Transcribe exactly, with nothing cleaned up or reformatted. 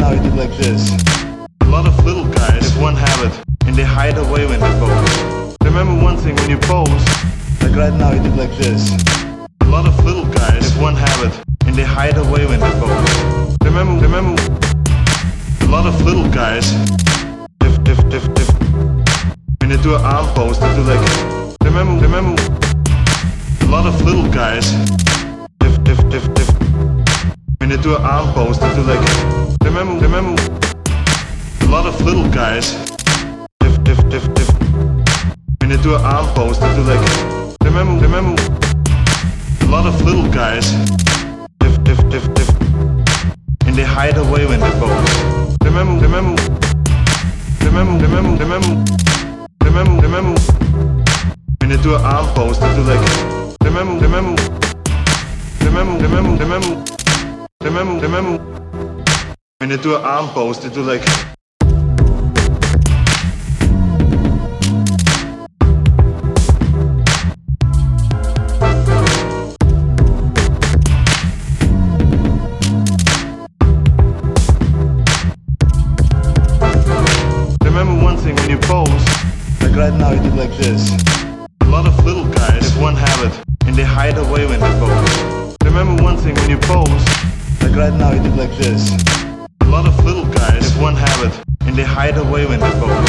now you did like this. A lot of little guys have one habit, and they hide away when they pose. Remember one thing when you pose, like right now you did like this. A lot of little guys have one habit, and they hide away when they pose. Remember, remember, a lot of little guys, if, if, if, if, when they do an arm pose, they do like, remember, remember, a lot of little guys, if, if, if, if, when they do an arm pose, they do like, remember, remember, a lot of little guys, if, if, if, if, when they do an arm pose, they do like, remember, remember, a lot of little guys, if, if, if, if, and they hide away when they pose. Remember, remember, remember, remember, remember, remember, remember, when they do an arm pose, they do like, remember, remember, remember, remember, remember, remember, remember, when they do an arm pose, they do like. Remember one thing when you pose, like right now you did like this. A lot of little guys have one habit, and they hide away when they pose. Remember one thing when you pose, like right now you did like this. A lot of little guys have one habit, and they hide away when they pose.